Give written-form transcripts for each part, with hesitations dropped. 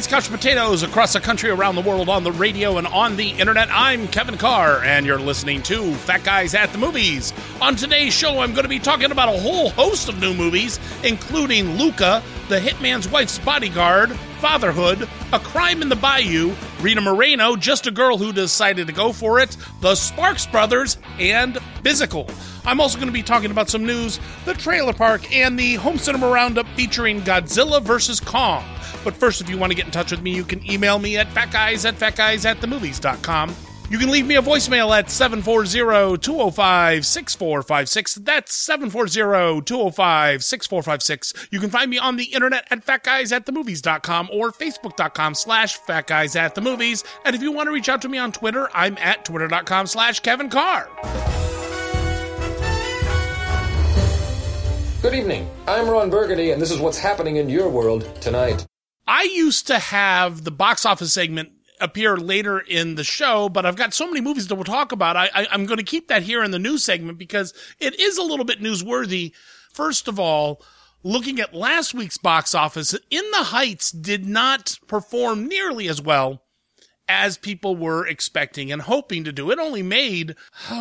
couch potatoes across the country, around the world, on the radio, and on the internet. I'm Kevin Carr, and you're listening to Fat Guys at the Movies. On today's show, I'm going to be talking about a whole host of new movies, including Luca, The Hitman's Wife's Bodyguard, Fatherhood, A Crime in the Bayou, Rita Moreno, Just a Girl Who Decided to Go For It, The Sparks Brothers, and Physical. I'm also going to be talking about some news, the Trailer Park, and the Home Cinema Roundup featuring Godzilla vs. Kong. But first, if you want to get in touch with me, you can email me at fatguys@fatguysatthemovies.com. You can leave me a voicemail at 740-205-6456. That's 740-205-6456. You can find me on the internet at fatguysatthemovies.com or facebook.com/fatguysatthemovies. And if you want to reach out to me on Twitter, I'm at twitter.com/Kevin Carr. Good evening. I'm Ron Burgundy, and this is what's happening in your world tonight. I used to have the box office segment appear later in the show, but I've got so many movies that we'll talk about. I'm going to keep that here in the news segment because it is a little bit newsworthy. First of all, looking at last week's box office, In the Heights did not perform nearly as well as people were expecting and hoping to do. It only made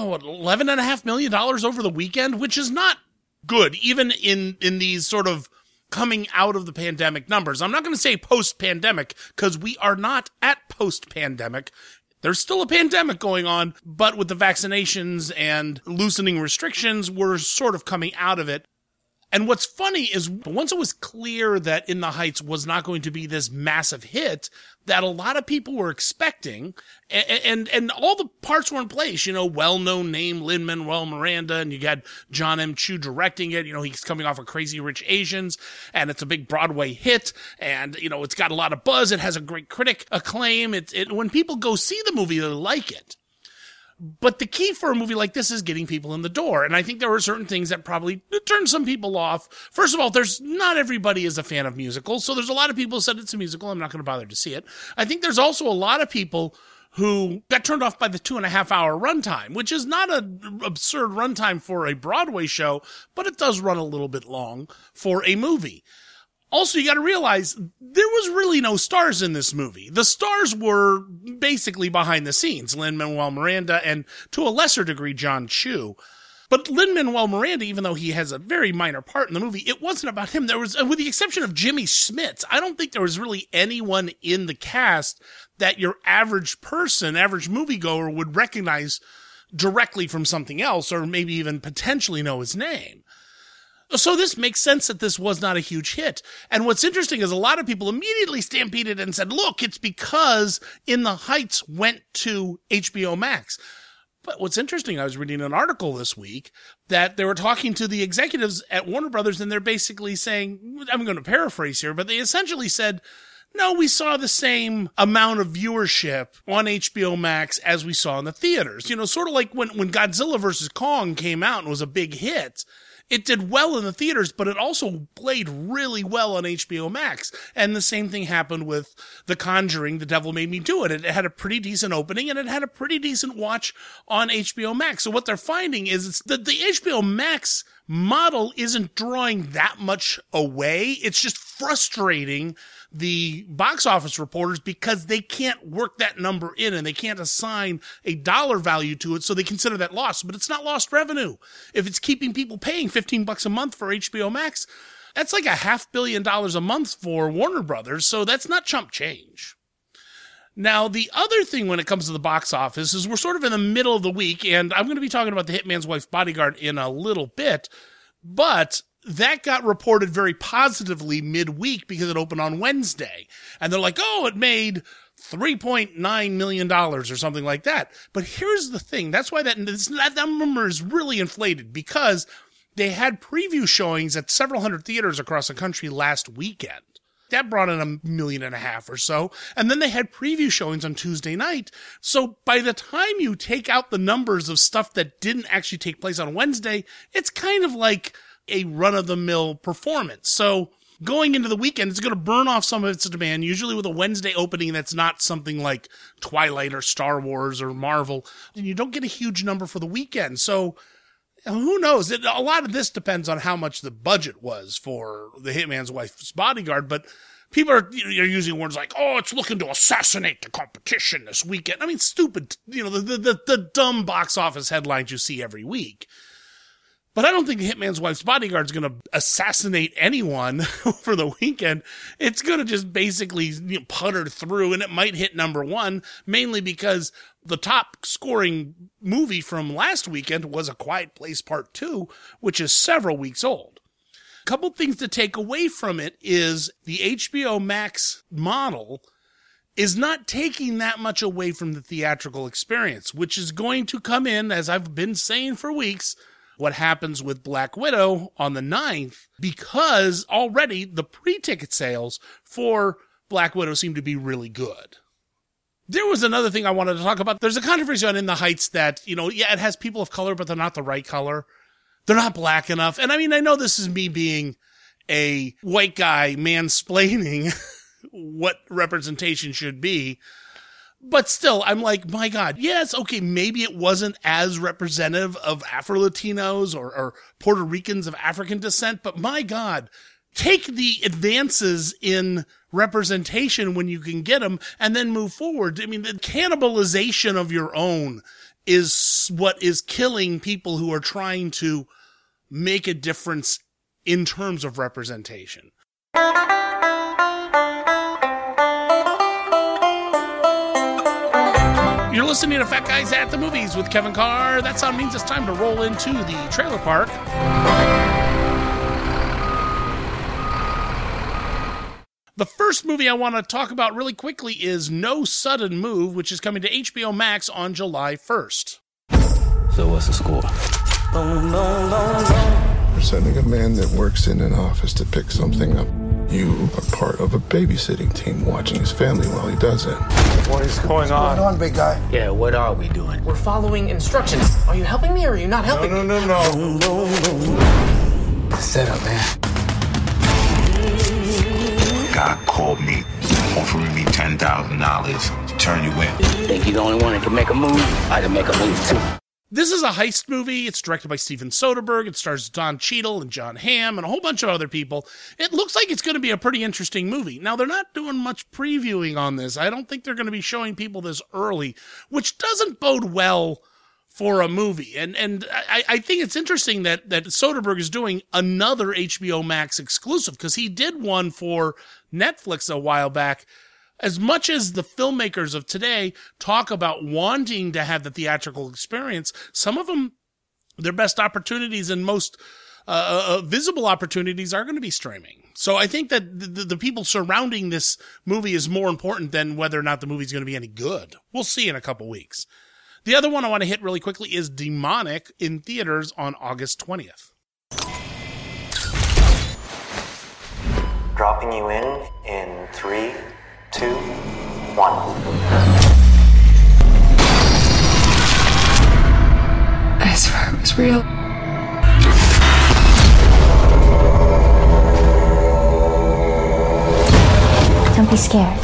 $11.5 million over the weekend, which is not good, even in these sort of coming out of the pandemic numbers. I'm not going to say post-pandemic, because we are not at post-pandemic. There's still a pandemic going on, but with the vaccinations and loosening restrictions, we're sort of coming out of it. And what's funny is once it was clear that In the Heights was not going to be this massive hit that a lot of people were expecting, and all the parts were in place, well-known name Lin-Manuel Miranda, and you had John M. Chu directing it, he's coming off of Crazy Rich Asians, and it's a big Broadway hit, and, it's got a lot of buzz, it has a great critic acclaim, when people go see the movie, they like it. But the key for a movie like this is getting people in the door. And I think there were certain things that probably turned some people off. First of all, not everybody is a fan of musicals. So there's a lot of people who said it's a musical. I'm not going to bother to see it. I think there's also a lot of people who got turned off by the 2.5-hour runtime, which is not an absurd runtime for a Broadway show, but it does run a little bit long for a movie. Also, you got to realize there was really no stars in this movie. The stars were basically behind the scenes, Lin-Manuel Miranda and to a lesser degree, John Chu. But Lin-Manuel Miranda, even though he has a very minor part in the movie, it wasn't about him. There was, with the exception of Jimmy Smits, I don't think there was really anyone in the cast that your average person, average moviegoer would recognize directly from something else or maybe even potentially know his name. So this makes sense that this was not a huge hit. And what's interesting is a lot of people immediately stampeded and said, look, it's because In the Heights went to HBO Max. But what's interesting, I was reading an article this week that they were talking to the executives at Warner Brothers, and they're basically saying, I'm going to paraphrase here, but they essentially said, no, we saw the same amount of viewership on HBO Max as we saw in the theaters. Sort of like when Godzilla vs. Kong came out and was a big hit. It did well in the theaters, but it also played really well on HBO Max. And the same thing happened with The Conjuring, The Devil Made Me Do It. It had a pretty decent opening, and it had a pretty decent watch on HBO Max. So what they're finding is that the HBO Max model isn't drawing that much away. It's just frustrating the box office reporters because they can't work that number in and they can't assign a dollar value to it, so they consider that lost. But it's not lost revenue. If it's keeping people paying $15 a month for HBO Max, that's like $500 million a month for Warner Brothers, so that's not chump change. Now, the other thing when it comes to the box office is we're sort of in the middle of the week, and I'm going to be talking about The Hitman's Wife's Bodyguard in a little bit, but that got reported very positively midweek because it opened on Wednesday. And they're like, it made $3.9 million or something like that. But here's the thing. That's why that number is really inflated, because they had preview showings at several hundred theaters across the country last weekend. That brought in $1.5 million or so. And then they had preview showings on Tuesday night. So by the time you take out the numbers of stuff that didn't actually take place on Wednesday, it's kind of like a run-of-the-mill performance. So going into the weekend, it's going to burn off some of its demand, usually with a Wednesday opening that's not something like Twilight or Star Wars or Marvel. And you don't get a huge number for the weekend. So who knows? A lot of this depends on how much the budget was for The Hitman's Wife's Bodyguard, but people are using words like, oh, it's looking to assassinate the competition this weekend. I mean, stupid, the dumb box office headlines you see every week. But I don't think The Hitman's Wife's Bodyguard is going to assassinate anyone for the weekend. It's going to just basically putter through, and it might hit number one, mainly because the top scoring movie from last weekend was A Quiet Place Part 2, which is several weeks old. A couple things to take away from it is the HBO Max model is not taking that much away from the theatrical experience, which is going to come in, as I've been saying for weeks, what happens with Black Widow on the 9th, because already the pre-ticket sales for Black Widow seem to be really good. There was another thing I wanted to talk about. There's a controversy on In the Heights that, it has people of color, but they're not the right color. They're not black enough. And I mean, I know this is me being a white guy mansplaining what representation should be. But still, I'm like, my God, yes, okay, maybe it wasn't as representative of Afro-Latinos or Puerto Ricans of African descent, but my God, take the advances in representation when you can get them and then move forward. I mean, the cannibalization of your own is what is killing people who are trying to make a difference in terms of representation. You're listening to Fat Guys at the Movies with Kevin Carr. That sound means it's time to roll into the trailer park. The first movie I want to talk about really quickly is No Sudden Move, which is coming to HBO Max on July 1st. So what's the score? We're sending a man that works in an office to pick something up. You are part of a babysitting team watching his family while he does it. What is going on? What's going on, big guy? Yeah, what are we doing? We're following instructions. Are you helping me or are you not helping me? No. Set up, man. God called me, offering me $10,000 to turn you in. Think you're the only one that can make a move? I can make a move, too. This is a heist movie. It's directed by Steven Soderbergh. It stars Don Cheadle and John Hamm and a whole bunch of other people. It looks like it's going to be a pretty interesting movie. Now, they're not doing much previewing on this. I don't think they're going to be showing people this early, which doesn't bode well for a movie. And I think it's interesting that Soderbergh is doing another HBO Max exclusive, because he did one for Netflix a while back. As much as the filmmakers of today talk about wanting to have the theatrical experience, some of them, their best opportunities and most visible opportunities are going to be streaming. So I think that the people surrounding this movie is more important than whether or not the movie's going to be any good. We'll see in a couple weeks. The other one I want to hit really quickly is Demonic, in theaters on August 20th. Dropping you in 3, 2, 1. I swear it was real. Don't be scared.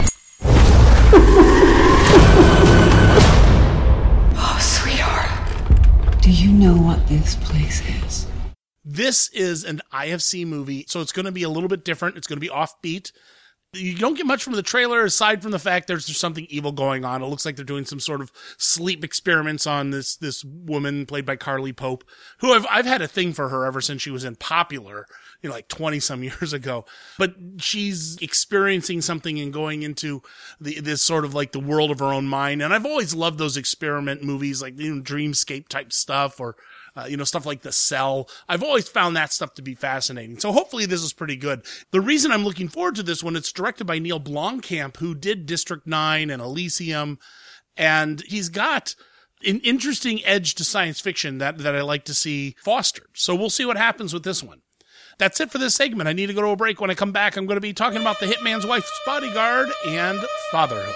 Oh, sweetheart. Do you know what this place is? This is an IFC movie, so it's going to be a little bit different. It's going to be offbeat. You don't get much from the trailer, aside from the fact there's something evil going on. It looks like they're doing some sort of sleep experiments on this woman played by Carly Pope, who I've had a thing for her ever since she was in Popular, like 20 some years ago. But she's experiencing something and going into this sort of like the world of her own mind. And I've always loved those experiment movies, like Dreamscape type stuff, or stuff like The Cell. I've always found that stuff to be fascinating. So hopefully this is pretty good. The reason I'm looking forward to this one, it's directed by Neil Blomkamp, who did District 9 and Elysium. And he's got an interesting edge to science fiction that I like to see fostered. So we'll see what happens with this one. That's it for this segment. I need to go to a break. When I come back, I'm going to be talking about The Hitman's Wife's Bodyguard and fatherhood.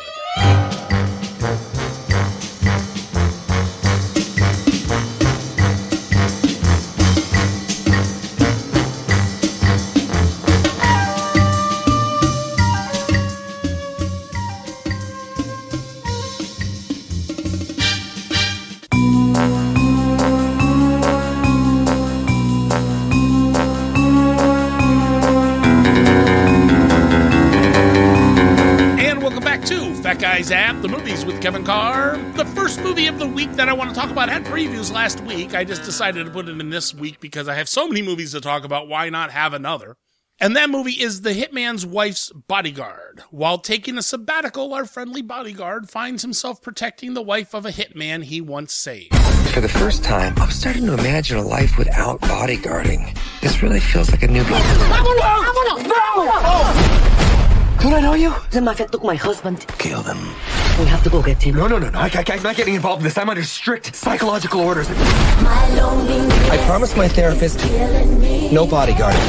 at the movies with Kevin Carr. The first movie of the week that I want to talk about had previews last week. I just decided to put it in this week because I have so many movies to talk about. Why not have another? And that movie is The Hitman's Wife's Bodyguard. While taking a sabbatical, our friendly bodyguard finds himself protecting the wife of a hitman he once saved. For the first time, I'm starting to imagine a life without bodyguarding. This really feels like a new beginning. Don't I know you? The mafia took my husband. Kill them. We have to go get him. No. I'm not getting involved in this. I'm under strict psychological orders. I promised my therapist no bodyguarding.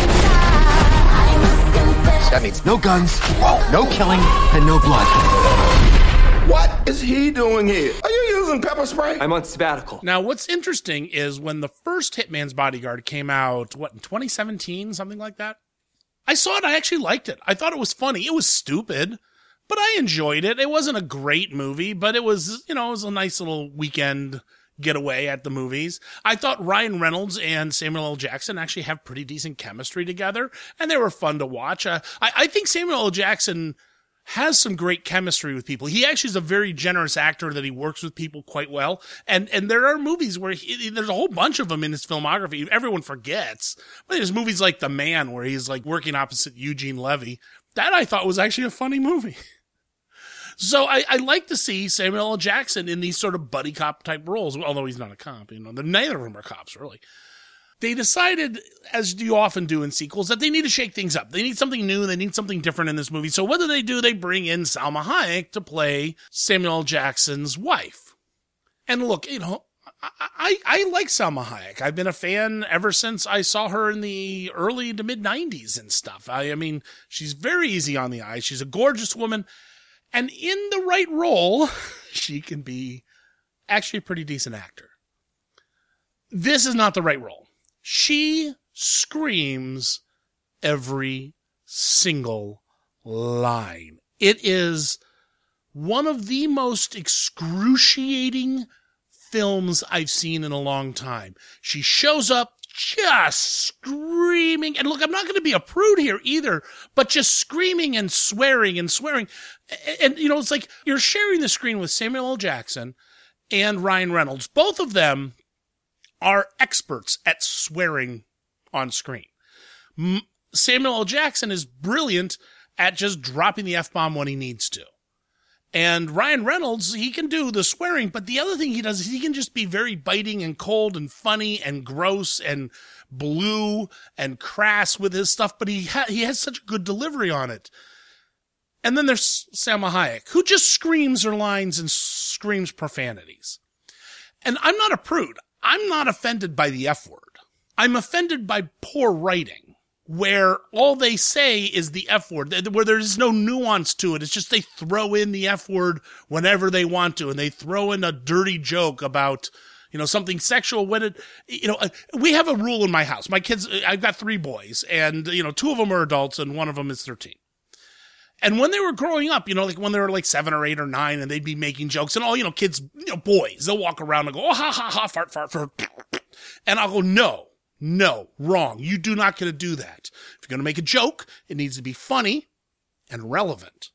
That means no guns, no killing, and no blood. What is he doing here? Are you using pepper spray? I'm on sabbatical. Now, what's interesting is when the first Hitman's Bodyguard came out, in 2017, something like that? I saw it, I actually liked it. I thought it was funny. It was stupid, but I enjoyed it. It wasn't a great movie, but it was, it was a nice little weekend getaway at the movies. I thought Ryan Reynolds and Samuel L. Jackson actually have pretty decent chemistry together, and they were fun to watch. I think Samuel L. Jackson has some great chemistry with people. He actually is a very generous actor that he works with people quite well. And there are movies where there's a whole bunch of them in his filmography. Everyone forgets. But there's movies like The Man where he's like working opposite Eugene Levy. That I thought was actually a funny movie. So I like to see Samuel L. Jackson in these sort of buddy cop type roles, although he's not a cop. Neither of them are cops, really. They decided, as you often do in sequels, that they need to shake things up. They need something new. They need something different in this movie. So what do? They bring in Salma Hayek to play Samuel L. Jackson's wife. And look, I like Salma Hayek. I've been a fan ever since I saw her in the early to mid 90s and stuff. I mean, she's very easy on the eye. She's a gorgeous woman. And in the right role, she can be actually a pretty decent actor. This is not the right role. She screams every single line. It is one of the most excruciating films I've seen in a long time. She shows up just screaming. And look, I'm not going to be a prude here either, but just screaming and swearing and swearing. And, it's like you're sharing the screen with Samuel L. Jackson and Ryan Reynolds. Both of them are experts at swearing on screen. Samuel L. Jackson is brilliant at just dropping the F-bomb when he needs to. And Ryan Reynolds, he can do the swearing, but the other thing he does is he can just be very biting and cold and funny and gross and blue and crass with his stuff, but he has such a good delivery on it. And then there's Salma Hayek, who just screams her lines and screams profanities. And I'm not a prude. I'm not offended by the F word. I'm offended by poor writing, where all they say is the F word, where there's no nuance to it. It's just they throw in the F word whenever they want to, and they throw in a dirty joke about, something sexual when it, we have a rule in my house. My kids, I've got 3 boys, and, 2 of them are adults, and 1 of them is 13. And when they were growing up, like when they were like 7 or 8 or 9 and they'd be making jokes and all, kids, boys, they'll walk around and go, oh, ha, ha, ha, fart, fart, fart. And I'll go, no, wrong. You do not get to do that. If you're going to make a joke, it needs to be funny and relevant.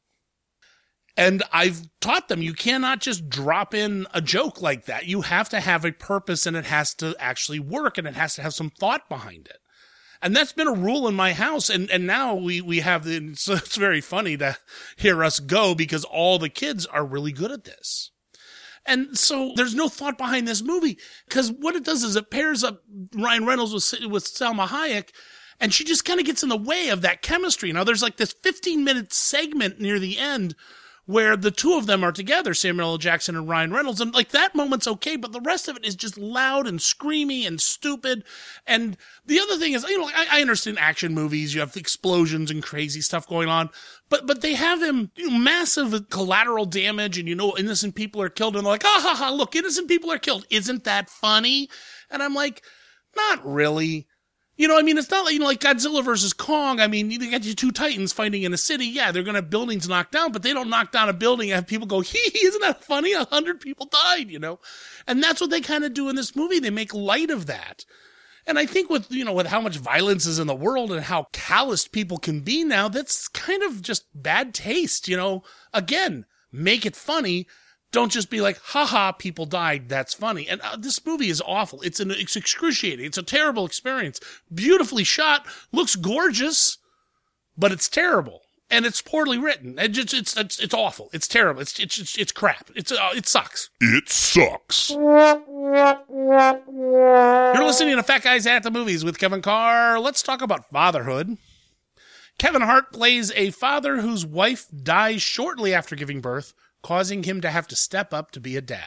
And I've taught them you cannot just drop in a joke like that. You have to have a purpose and it has to actually work and it has to have some thought behind it. And that's been a rule in my house. And now we have so it's very funny to hear us go because all the kids are really good at this. And so there's no thought behind this movie because what it does is it pairs up Ryan Reynolds with Salma Hayek and she just kind of gets in the way of that chemistry. Now there's like this 15-minute segment near the end where the 2 of them are together, Samuel L. Jackson and Ryan Reynolds. And like that moment's okay, but the rest of it is just loud and screamy and stupid. And the other thing is, I understand action movies, you have explosions and crazy stuff going on, but they have him massive collateral damage and innocent people are killed and they're like, ha ha, look, innocent people are killed. Isn't that funny? And I'm like, not really. It's not like Godzilla versus Kong. You got your 2 titans fighting in a city. Yeah, they're going to have buildings knocked down, but they don't knock down a building and have people go, isn't that funny? 100 people died, And that's what they kind of do in this movie. They make light of that. And I think with how much violence is in the world and how calloused people can be now, that's kind of just bad taste, Again, make it funny. Don't just be like, haha, people died, that's funny. And this movie is awful. It's excruciating. It's a terrible experience. Beautifully shot, looks gorgeous, but it's terrible. And it's poorly written. And it's awful. It's terrible. It's crap. It sucks. It sucks. You're listening to Fat Guys at the Movies with Kevin Carr. Let's talk about fatherhood. Kevin Hart plays a father whose wife dies shortly after giving birth, causing him to have to step up to be a dad.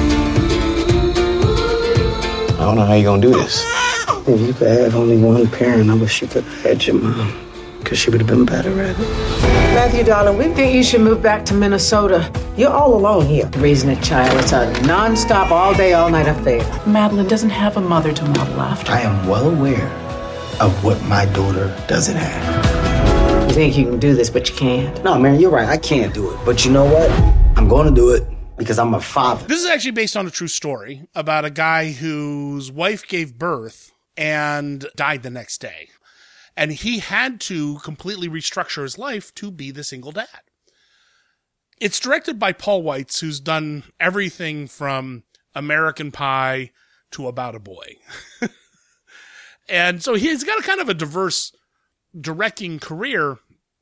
I don't know how you're going to do this. If you could have only one parent, I wish you could have had your mom. Because she would have been better at it. Matthew, darling, we think you should move back to Minnesota. You're all alone here. Raising a child, it's a non-stop, all-day, all-night affair. Madeline doesn't have a mother to model after. I am well aware of what my daughter doesn't have. You think you can do this, but you can't. No, man, you're right. I can't do it. But you know what? I'm going to do it because I'm a father. This is actually based on a true story about a guy whose wife gave birth and died the next day. And he had to completely restructure his life to be the single dad. It's directed by Paul Weitz, who's done everything from American Pie to About a Boy. And so he's got a kind of a diverse directing career,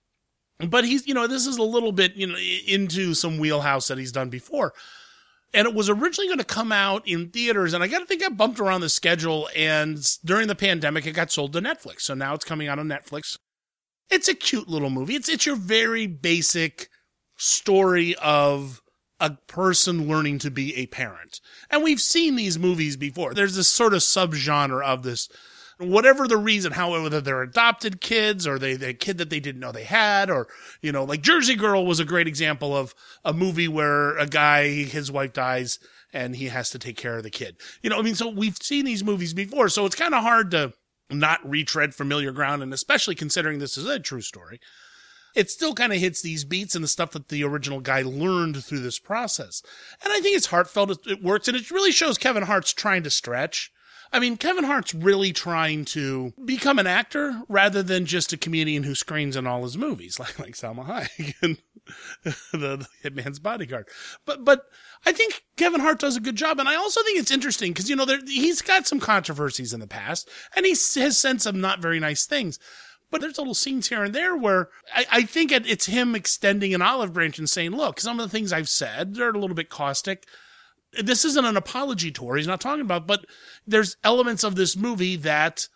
but he's, this is a little bit, into some wheelhouse that he's done before. And it was originally going to come out in theaters, and I got bumped around the schedule, and during the pandemic, it got sold to Netflix. So now it's coming out on Netflix. It's a cute little movie. It's your very basic story of a person learning to be a parent. And we've seen these movies before. There's this sort of subgenre of this. Whatever the reason, whether they're adopted kids or they're a kid that they didn't know they had, or, like Jersey Girl was a great example of a movie where a guy, his wife dies and he has to take care of the kid. So we've seen these movies before, so it's kind of hard to not retread familiar ground, and especially considering this is a true story. It still kind of hits these beats and the stuff that the original guy learned through this process. And I think it's heartfelt, it works, and it really shows Kevin Hart's trying to stretch. I mean, Kevin Hart's really trying to become an actor rather than just a comedian who screams in all his movies, like Salma Hayek and the Hitman's Bodyguard. But I think Kevin Hart does a good job, and I also think it's interesting because, he's got some controversies in the past, and he has said some not very nice things. But there's little scenes here and there where I think it's him extending an olive branch and saying, look, some of the things I've said, they're a little bit caustic. This isn't an apology tour. He's not talking about, but there's elements of this movie that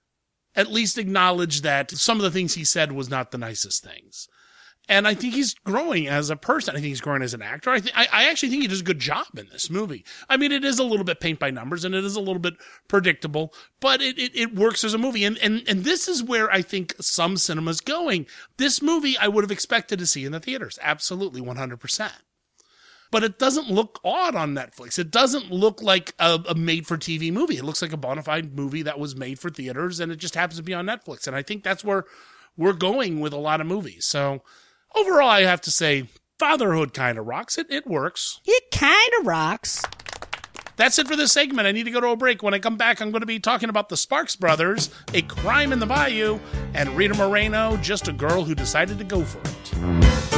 at least acknowledge that some of the things he said was not the nicest things. And I think he's growing as a person. I think he's growing as an actor. I actually think he does a good job in this movie. I mean, it is a little bit paint by numbers and it is a little bit predictable, but it works as a movie. And this is where I think some cinema's going. This movie I would have expected to see in the theaters. Absolutely, 100%. But it doesn't look odd on Netflix. It doesn't look like a made-for-TV movie. It looks like a bona fide movie that was made for theaters, and it just happens to be on Netflix. And I think that's where we're going with a lot of movies. So overall, I have to say, fatherhood kind of rocks. It works. It kind of rocks. That's it for this segment. I need to go to a break. When I come back, I'm going to be talking about the Sparks Brothers, A Crime in the Bayou, and Rita Moreno, Just a Girl Who Decided to Go For It.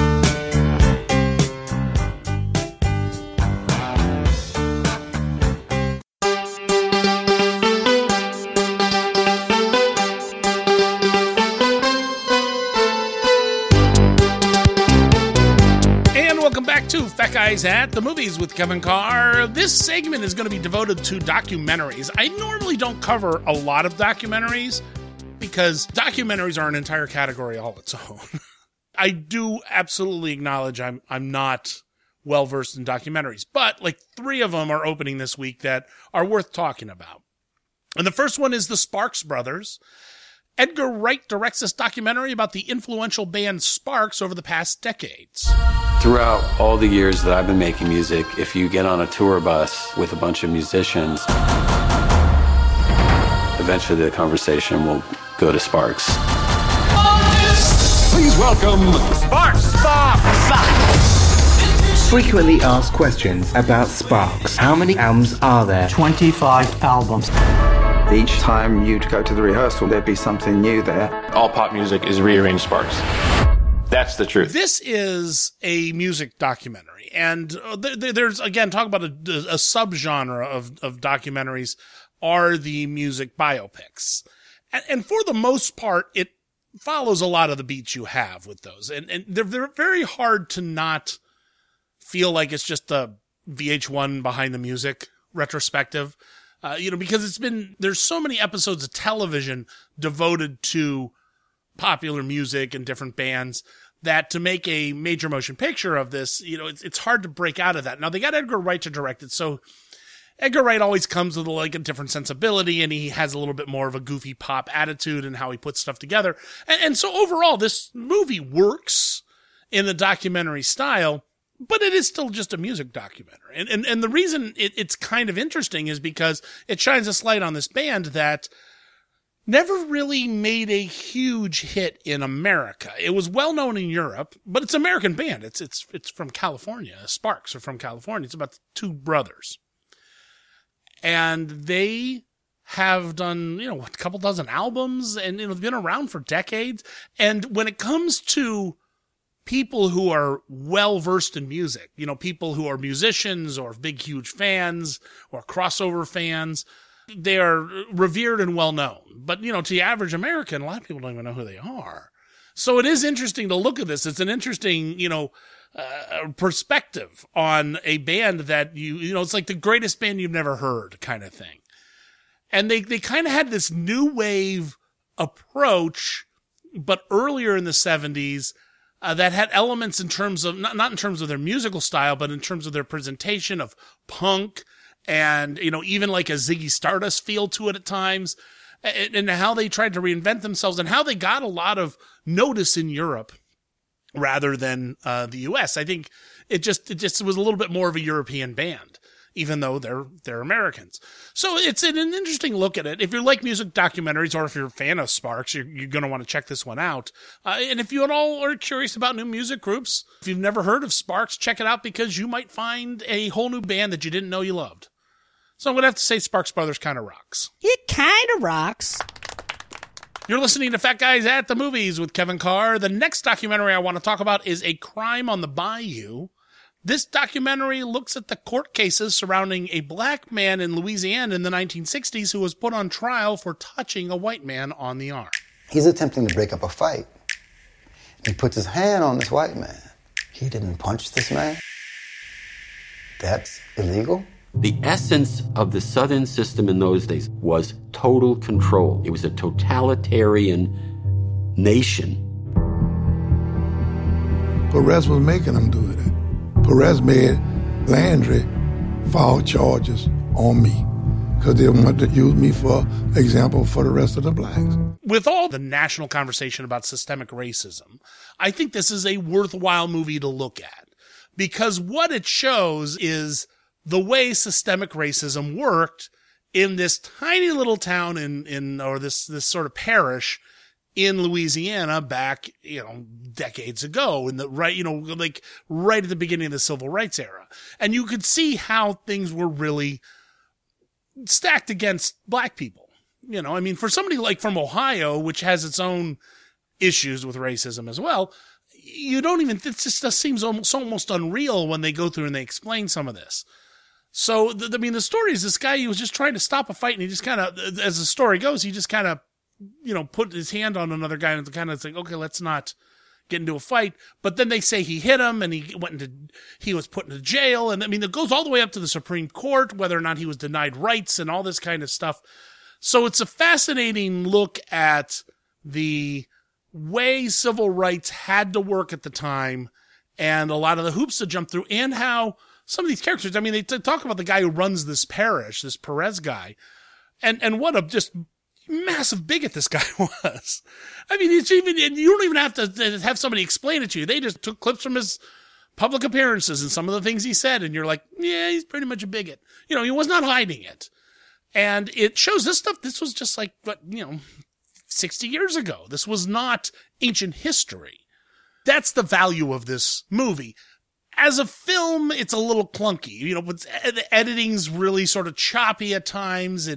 To Fat Guys at the Movies with Kevin Carr. This segment is going to be devoted to documentaries. I normally don't cover a lot of documentaries because documentaries are an entire category all its own. I do absolutely acknowledge I'm not well versed in documentaries, but like 3 of them are opening this week that are worth talking about. And the first one is the Sparks Brothers. Edgar Wright directs this documentary about the influential band Sparks over the past decades. Throughout all the years that I've been making music, if you get on a tour bus with a bunch of musicians, eventually the conversation will go to Sparks. Please welcome Sparks! Frequently asked questions about Sparks. How many albums are there? 25 albums. Each time you'd go to the rehearsal, there'd be something new there. All pop music is rearranged Sparks. That's the truth. This is a music documentary. And there's, again, talk about a subgenre of documentaries are the music biopics. And for the most part, it follows a lot of the beats you have with those. And they're very hard to not feel like it's just a VH1 behind the music retrospective. Because there's so many episodes of television devoted to popular music and different bands that to make a major motion picture of this, it's hard to break out of that. Now, they got Edgar Wright to direct it, so Edgar Wright always comes with a different sensibility, and he has a little bit more of a goofy pop attitude in how he puts stuff together. And so overall, this movie works in the documentary style, but it is still just a music documentary. And the reason it's kind of interesting is because it shines a light on this band that never really made a huge hit in America. It was well known in Europe, but it's an American band. It's from California. Sparks are from California. It's about two brothers. And they have done, a couple dozen albums, and they've been around for decades. And when it comes to people who are well versed in music, people who are musicians or big, huge fans or crossover fans, they are revered and well known. But, to the average American, a lot of people don't even know who they are. So it is interesting to look at this. It's an interesting, perspective on a band that it's like the greatest band you've never heard kind of thing. And they kind of had this new wave approach, but earlier in the 70s, that had elements in terms of, not in terms of their musical style, but in terms of their presentation of punk and, even like a Ziggy Stardust feel to it at times, and how they tried to reinvent themselves and how they got a lot of notice in Europe rather than the US. I think it just was a little bit more of a European band, even though they're Americans. So it's an interesting look at it. If you like music documentaries, or if you're a fan of Sparks, you're going to want to check this one out. And if you at all are curious about new music groups, if you've never heard of Sparks, check it out, because you might find a whole new band that you didn't know you loved. So I'm going to have to say Sparks Brothers kind of rocks. It kind of rocks. You're listening to Fat Guys at the Movies with Kevin Carr. The next documentary I want to talk about is A Crime on the Bayou. This documentary looks at the court cases surrounding a black man in Louisiana in the 1960s who was put on trial for touching a white man on the arm. He's attempting to break up a fight. He puts his hand on this white man. He didn't punch this man. That's illegal? The essence of the Southern system in those days was total control. It was a totalitarian nation. Perez was making them do it. Perez made Landry file charges on me because they wanted to use me for example for the rest of the blacks. With all the national conversation about systemic racism, I think this is a worthwhile movie to look at, because what it shows is the way systemic racism worked in this tiny little town or this sort of parish in Louisiana back, decades ago, in the right at the beginning of the civil rights era. And you could see how things were really stacked against black people. For somebody like from Ohio, which has its own issues with racism as well, it just seems almost unreal when they go through and they explain some of this. So, the story is this guy, he was just trying to stop a fight, and he just kind of, as the story goes, he just kind of, put his hand on another guy and kind of think, okay, let's not get into a fight. But then they say he hit him, and he was put into jail. And it goes all the way up to the Supreme Court, whether or not he was denied rights and all this kind of stuff. So it's a fascinating look at the way civil rights had to work at the time, and a lot of the hoops to jump through, and how some of these characters, they talk about the guy who runs this parish, this Perez guy, and what a just massive bigot this guy was. You don't even have to have somebody explain it to you. They just took clips from his public appearances and some of the things he said, and you're like, yeah, he's pretty much a bigot. He was not hiding it. And it shows this stuff. This was just 60 years ago. This was not ancient history. That's the value of this movie. As a film, it's a little clunky. The editing's really sort of choppy at times.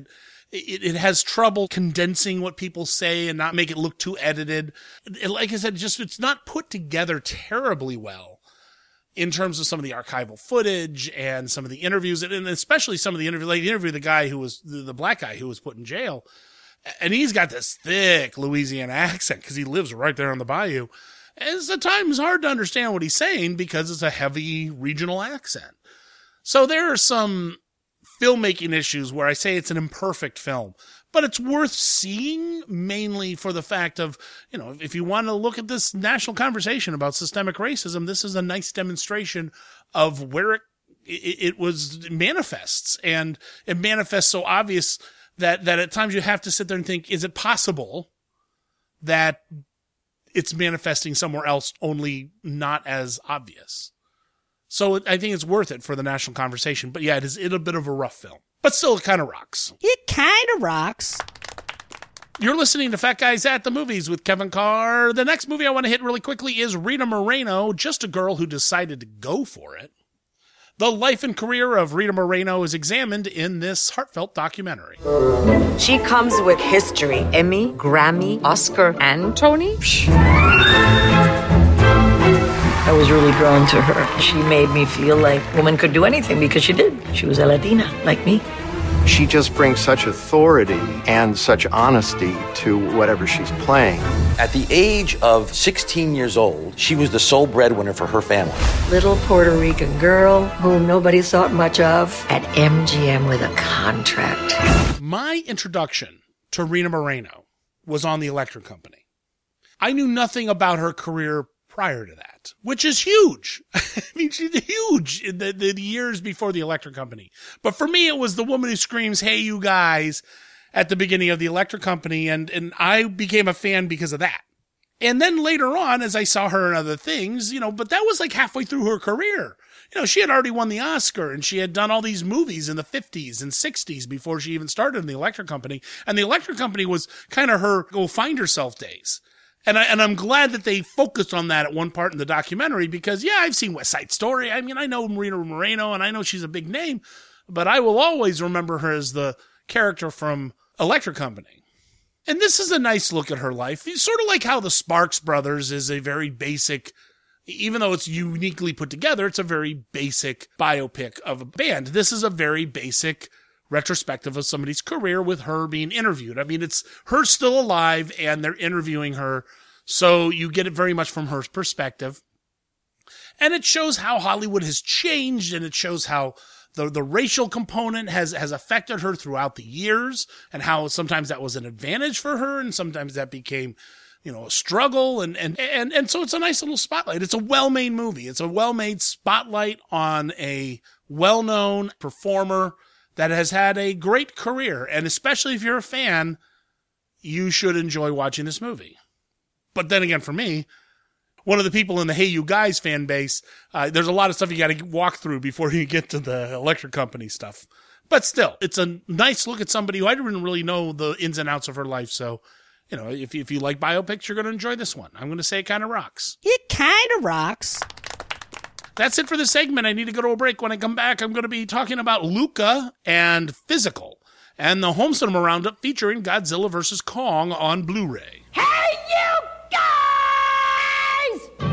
it has trouble condensing what people say and not make it look too edited. Like I said, it's not put together terribly well in terms of some of the archival footage and some of the interviews, and especially some of the interviews, like the interview of the guy who was the black guy who was put in jail. And he's got this thick Louisiana accent because he lives right there on the bayou. And it's at times hard to understand what he's saying because it's a heavy regional accent. So there are some filmmaking issues where I say it's an imperfect film, but it's worth seeing mainly for the fact of, if you want to look at this national conversation about systemic racism, this is a nice demonstration of where it manifests, and it manifests so obvious that at times you have to sit there and think, is it possible that it's manifesting somewhere else, only not as obvious? So I think it's worth it for the national conversation. But yeah, it's a bit of a rough film. But still, it kind of rocks. It kind of rocks. You're listening to Fat Guys at the Movies with Kevin Carr. The next movie I want to hit really quickly is Rita Moreno, Just a Girl Who Decided to Go For It. The life and career of Rita Moreno is examined in this heartfelt documentary. She comes with history. Emmy, Grammy, Oscar, and Tony. I was really drawn to her. She made me feel like a woman could do anything because she did. She was a Latina, like me. She just brings such authority and such honesty to whatever she's playing. At the age of 16 years old, she was the sole breadwinner for her family. Little Puerto Rican girl whom nobody thought much of at MGM with a contract. My introduction to Rita Moreno was on the Electric Company. I knew nothing about her career prior to that, which is huge. I mean, she's huge in the years before the Electric Company. But for me, it was the woman who screams, "Hey, you guys," at the beginning of the Electric Company. And I became a fan because of that. And then later on, as I saw her in other things, but that was like halfway through her career. She had already won the Oscar and she had done all these movies in the 50s and 60s before she even started in the Electric Company. And the Electric Company was kind of her go find herself days. And I'm glad that they focused on that at one part in the documentary because, yeah, I've seen West Side Story. I mean, I know Rita Moreno and I know she's a big name, but I will always remember her as the character from Electric Company. And this is a nice look at her life. It's sort of like how the Sparks Brothers is a very basic, even though it's uniquely put together, it's a very basic biopic of a band. This is a very basic retrospective of somebody's career with her being interviewed. I mean, it's her still alive and they're interviewing her. So you get it very much from her perspective. And it shows how Hollywood has changed, and it shows how the racial component has affected her throughout the years, and how sometimes that was an advantage for her and sometimes that became, a struggle. And so it's a nice little spotlight. It's a well-made movie. It's a well-made spotlight on a well-known performer that has had a great career. And especially if you're a fan, you should enjoy watching this movie. But then again, for me, one of the people in the Hey You Guys fan base, there's a lot of stuff you got to walk through before you get to the Electric Company stuff. But still, it's a nice look at somebody who I didn't really know the ins and outs of her life. So, if you like biopics, you're going to enjoy this one. I'm going to say it kind of rocks. It kind of rocks. That's it for this segment. I need to go to a break. When I come back, I'm going to be talking about Luca and Physical and the Home Cinema Roundup featuring Godzilla vs. Kong on Blu-ray. Hey, you guys!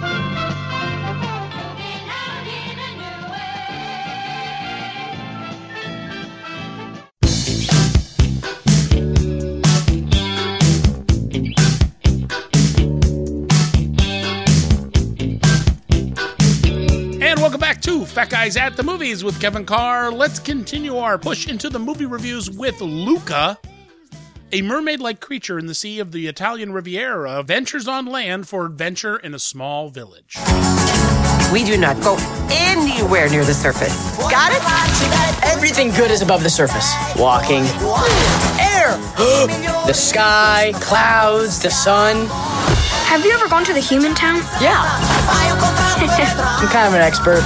Welcome back to Fat Guys at the Movies with Kevin Carr. Let's continue our push into the movie reviews with Luca. A mermaid-like creature in the sea of the Italian Riviera ventures on land for adventure in a small village. We do not go anywhere near the surface. Got it? Everything good is above the surface. Walking. Air. The sky, clouds, the sun. Have you ever gone to the human town? Yeah. I'm kind of an expert.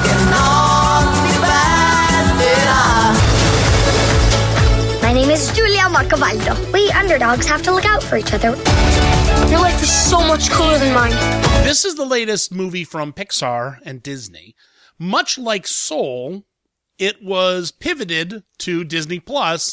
My name is Julia Marcavaldo. We underdogs have to look out for each other. Your life is so much cooler than mine. This is the latest movie from Pixar and Disney. Much like Soul, it was pivoted to Disney Plus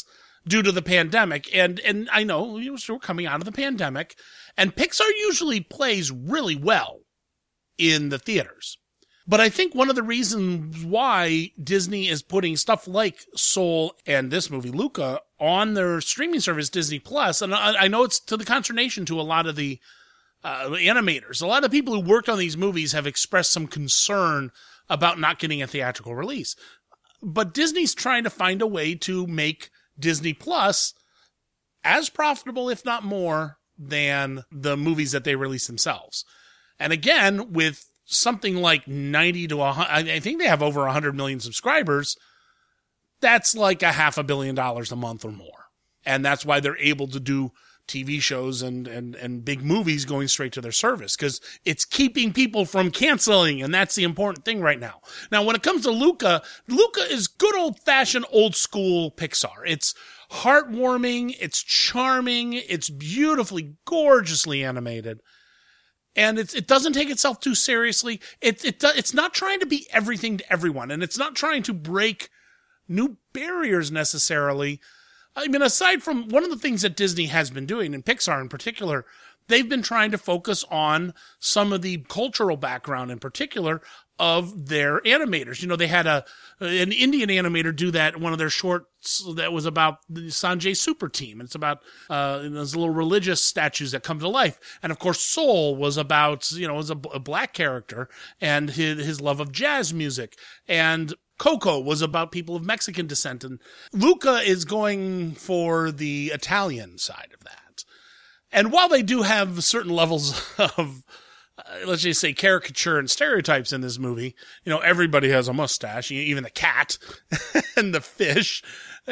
due to the pandemic. And I know we're coming out of the pandemic, and Pixar usually plays really well in the theaters. But I think one of the reasons why Disney is putting stuff like Soul and this movie, Luca, on their streaming service, Disney Plus, and I know it's to the consternation to a lot of the animators. A lot of people who worked on these movies have expressed some concern about not getting a theatrical release. But Disney's trying to find a way to make Disney Plus as profitable, if not more, than the movies that they release themselves. And again, with something like 90 to 100, I think they have over 100 million subscribers. That's like $500 million a month or more. And that's why they're able to do TV shows and big movies going straight to their service, because it's keeping people from canceling. And that's the important thing right now. Now, when it comes to Luca is good old fashioned old school Pixar. It's heartwarming. It's charming. It's beautifully, gorgeously animated. And it doesn't take itself too seriously. It's not trying to be everything to everyone, and it's not trying to break new barriers necessarily. I mean, aside from one of the things that Disney has been doing, and Pixar in particular, they've been trying to focus on some of the cultural background in particular of their animators. You know, they had an Indian animator do that, one of their shorts that was about the Sanjay Super Team. And it's about those little religious statues that come to life. And of course, Soul was about, was a black character and his love of jazz music. And Coco was about people of Mexican descent. And Luca is going for the Italian side of that. And while they do have certain levels of, let's just say, caricature and stereotypes in this movie, everybody has a mustache, even the cat and the fish,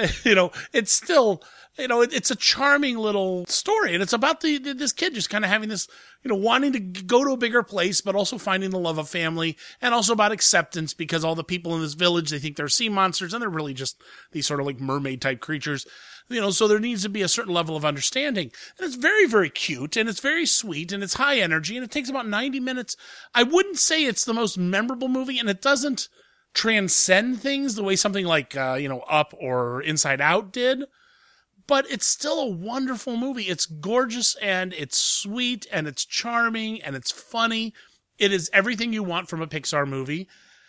it's still, it's a charming little story. And it's about this kid just kind of having this, wanting to go to a bigger place, but also finding the love of family, and also about acceptance, because all the people in this village, they think they're sea monsters, and they're really just these sort of like mermaid type creatures. So there needs to be a certain level of understanding. And it's very, very cute, and it's very sweet, and it's high energy, and it takes about 90 minutes. I wouldn't say it's the most memorable movie, and it doesn't transcend things the way something like, Up or Inside Out did. But it's still a wonderful movie. It's gorgeous, and it's sweet, and it's charming, and it's funny. It is everything you want from a Pixar movie,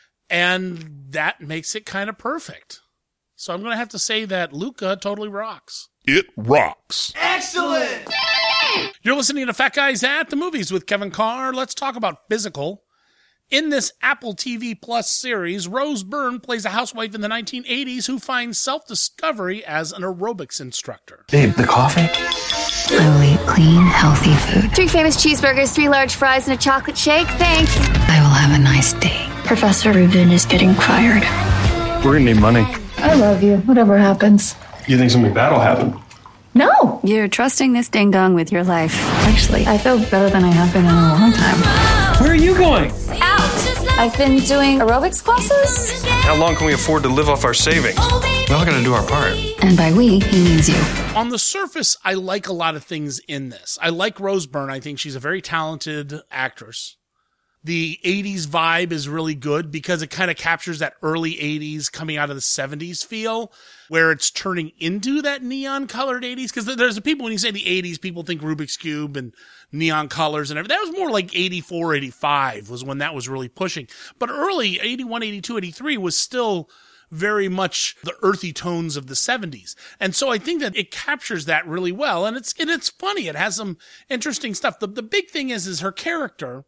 and that makes it kind of perfect. So I'm going to have to say that Luca totally rocks. It rocks. Excellent! You're listening to Fat Guys at the Movies with Kevin Carr. Let's talk about Physical. In this Apple TV Plus series, Rose Byrne plays a housewife in the 1980s who finds self-discovery as an aerobics instructor. Babe, the coffee? I will eat clean, healthy food. 3 famous cheeseburgers, 3 large fries, and a chocolate shake. Thanks. I will have a nice day. Professor Rubin is getting fired. We're gonna need money. I love you, whatever happens. You think something bad will happen? No! You're trusting this ding-dong with your life. Actually, I feel better than I have been in a long time. Where are you going? Out! I've been doing aerobics classes. How long can we afford to live off our savings? We're all gonna do our part. And by we, he means you. On the surface, I like a lot of things in this. I like Rose Byrne. I think she's a very talented actress. The 80s vibe is really good because it kind of captures that early 80s coming out of the 70s feel, where it's turning into that neon colored 80s. Because there's people, when you say the 80s, people think Rubik's Cube and neon colors and everything. That was more like 84, 85 was when that was really pushing. But early 81, 82, 83 was still very much the earthy tones of the 70s. And so I think that it captures that really well. And it's funny. It has some interesting stuff. The big thing is her character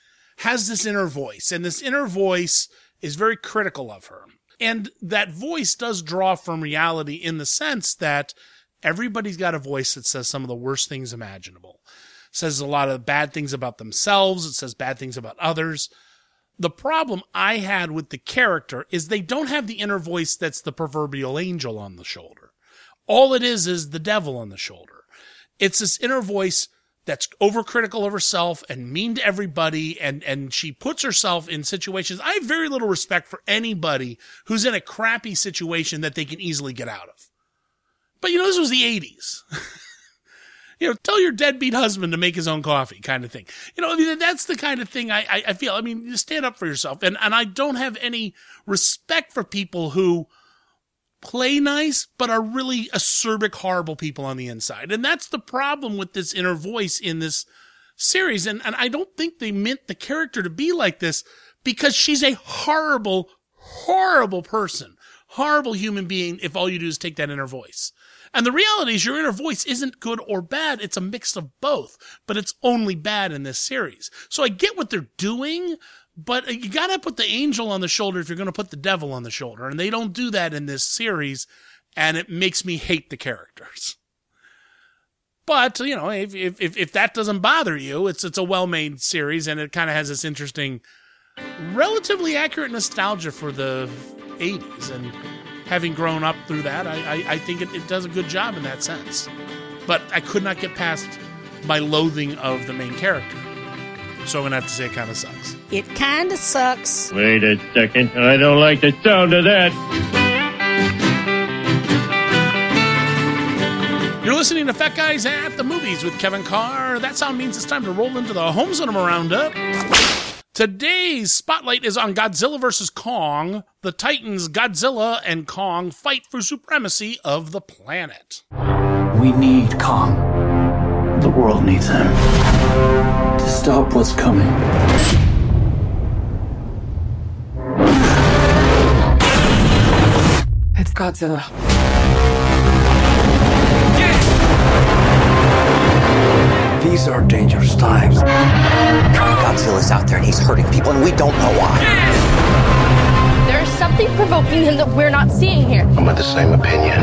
has this inner voice, and this inner voice is very critical of her. And that voice does draw from reality in the sense that everybody's got a voice that says some of the worst things imaginable. It says a lot of bad things about themselves. It says bad things about others. The problem I had with the character is they don't have the inner voice that's the proverbial angel on the shoulder. All it is the devil on the shoulder. It's this inner voice that's overcritical of herself and mean to everybody, and she puts herself in situations. I have very little respect for anybody who's in a crappy situation that they can easily get out of. But, this was the 80s. Tell your deadbeat husband to make his own coffee kind of thing. That's the kind of thing I feel. You stand up for yourself. And I don't have any respect for people who play nice, but are really acerbic, horrible people on the inside. And that's the problem with this inner voice in this series. And I don't think they meant the character to be like this, because she's a horrible, horrible person, horrible human being if all you do is take that inner voice. And the reality is your inner voice isn't good or bad. It's a mix of both, but it's only bad in this series. So I get what they're doing, but you got to put the angel on the shoulder if you're going to put the devil on the shoulder. And they don't do that in this series, and it makes me hate the characters. But, you know, if that doesn't bother you, it's a well-made series, and it kind of has this interesting, relatively accurate nostalgia for the 80s. And having grown up through that, I think it does a good job in that sense. But I could not get past my loathing of the main character. So I'm going to have to say it kind of sucks. It kind of sucks. Wait a second. I don't like the sound of that. You're listening to Fat Guys at the Movies with Kevin Carr. That sound means it's time to roll into the Home Cinema Roundup. Today's spotlight is on Godzilla vs. Kong. The Titans, Godzilla and Kong, fight for supremacy of the planet. We need Kong. The world needs him to stop what's coming. It's Godzilla. These are dangerous times. Godzilla's out there and he's hurting people and we don't know why. There's something provoking him that we're not seeing here. I'm of the same opinion.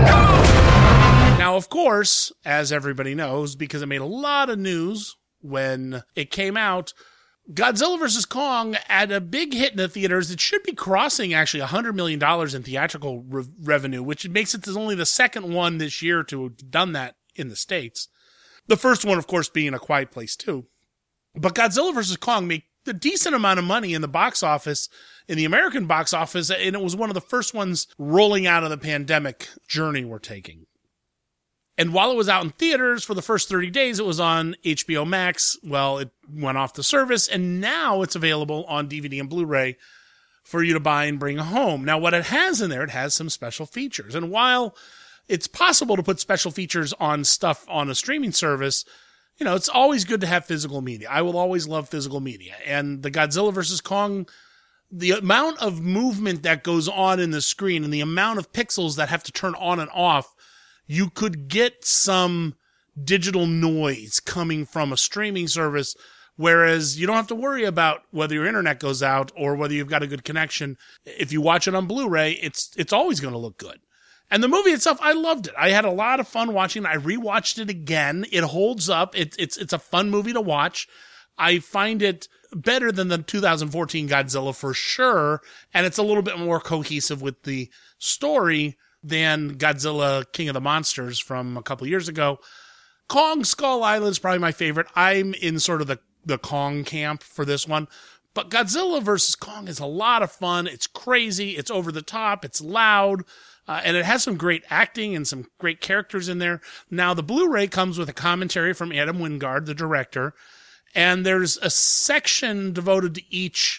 Now, of course, as everybody knows, because it made a lot of news when it came out, Godzilla vs. Kong had a big hit in the theaters. It should be crossing, actually, $100 million in theatrical revenue, which makes it only the second one this year to have done that in the States. The first one, of course, being A Quiet Place 2. But Godzilla vs. Kong made a decent amount of money in the box office, in the American box office, and it was one of the first ones rolling out of the pandemic journey we're taking. And while it was out in theaters for the first 30 days, it was on HBO Max. Well, it went off the service, and now it's available on DVD and Blu-ray for you to buy and bring home. Now, what it has in there, it has some special features. And while it's possible to put special features on stuff on a streaming service, you know, it's always good to have physical media. I will always love physical media. And the Godzilla vs. Kong, the amount of movement that goes on in the screen and the amount of pixels that have to turn on and off, you could get some digital noise coming from a streaming service, whereas you don't have to worry about whether your internet goes out or whether you've got a good connection. If you watch it on Blu-ray, it's always going to look good. And the movie itself, I loved it. I had a lot of fun watching it. I rewatched it again. It holds up. It's a fun movie to watch. I find it better than the 2014 Godzilla for sure, and it's a little bit more cohesive with the story than Godzilla King of the Monsters from a couple years ago. Kong Skull Island is probably my favorite. I'm in sort of the Kong camp for this one. But Godzilla vs. Kong is a lot of fun. It's crazy. It's over the top. It's loud. And it has some great acting and some great characters in there. Now, the Blu-ray comes with a commentary from Adam Wingard, the director. And there's a section devoted to each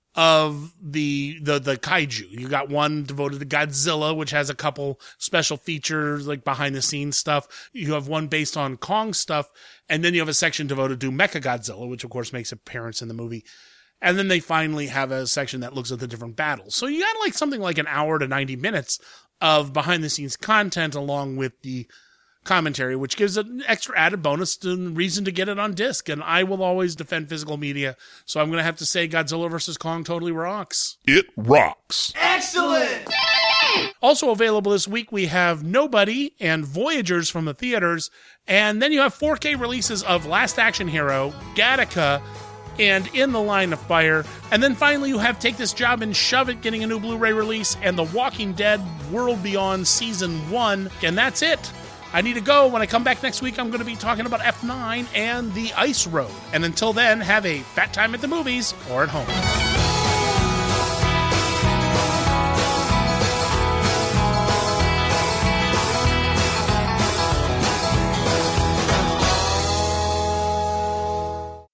of the kaiju. You got one devoted to Godzilla, which has a couple special features, like behind the scenes stuff. You have one based on Kong stuff. And then you have a section devoted to Mechagodzilla, which of course makes appearance in the movie. And then they finally have a section that looks at the different battles. So you got like something like an hour to 90 minutes of behind the scenes content along with the commentary, which gives an extra added bonus and reason to get it on disc. And I will always defend physical media. So I'm going to have to say Godzilla vs. Kong totally rocks. It rocks. Excellent! Also available this week, we have Nobody and Voyagers from the theaters. And then you have 4K releases of Last Action Hero, Gattaca, and In the Line of Fire. And then finally you have Take This Job and Shove It getting a new Blu-ray release, and The Walking Dead World Beyond Season 1. And that's it. I need to go. When I come back next week, I'm going to be talking about F9 and The Ice Road. And until then, have a fat time at the movies or at home.